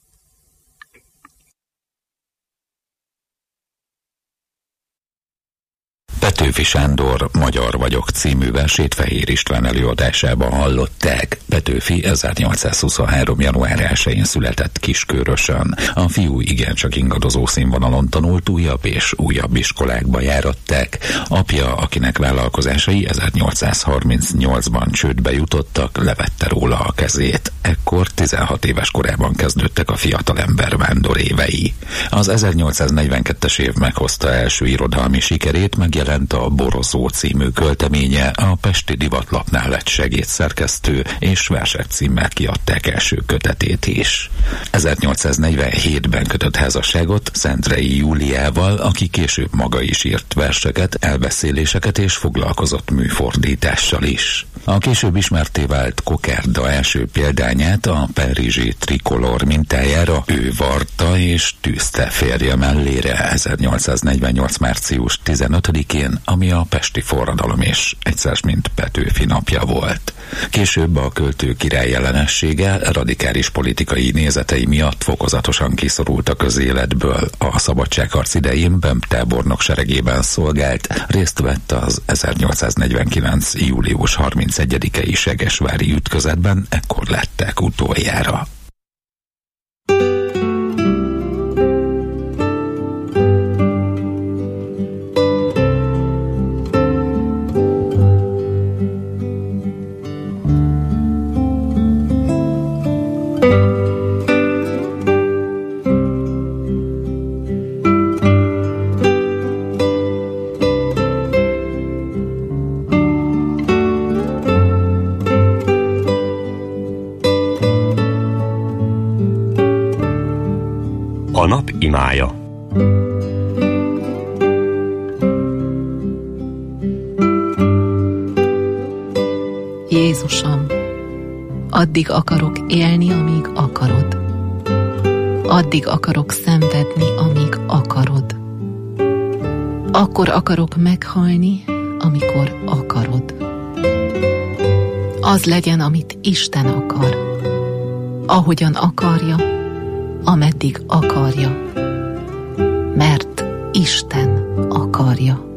Petőfi Sándor Magyar vagyok című versét Fehér István előadásában hallották. Petőfi 1823. január 1-én született Kiskörösön. A fiú igencsak ingadozó színvonalon tanult, újabb és újabb iskolákba járatták. Apja, akinek vállalkozásai 1838-ban csődbe jutottak, levette róla a kezét. Ekkor 16 éves korában kezdődtek a fiatalember vándor évei. Az 1842-es év meghozta első irodalmi sikerét, megjelent a Borozó című költeménye, a Pesti Divatlapnál lett segédszerkesztő, és versek címmel kiadták első kötetét is. 1847-ben kötött házasságot Szentrei Júliával, aki később maga is írt verseket, elbeszéléseket és foglalkozott műfordítással is. A később ismertté vált kokárda első példányát, a párizsi trikolor mintájára ő varta és tűzte férje mellére 1848. március 15-én, ami a pesti forradalom és egyszer mint Petőfi napja volt. Később a költő király ellenessége, radikális politikai nézetei miatt fokozatosan kiszorult a közéletből. A szabadságharc idején bemtábornok seregében szolgált, részt vett az 1849. július 31-i segesvári ütközetben, ekkor lettek utoljára. imája. Jézusom, addig akarok élni, amíg akarod. Addig akarok szenvedni, amíg akarod. Akkor akarok meghalni, amikor akarod. Az legyen, amit Isten akar. Ahogyan akarja, ameddig akarja. Mert Isten akarja.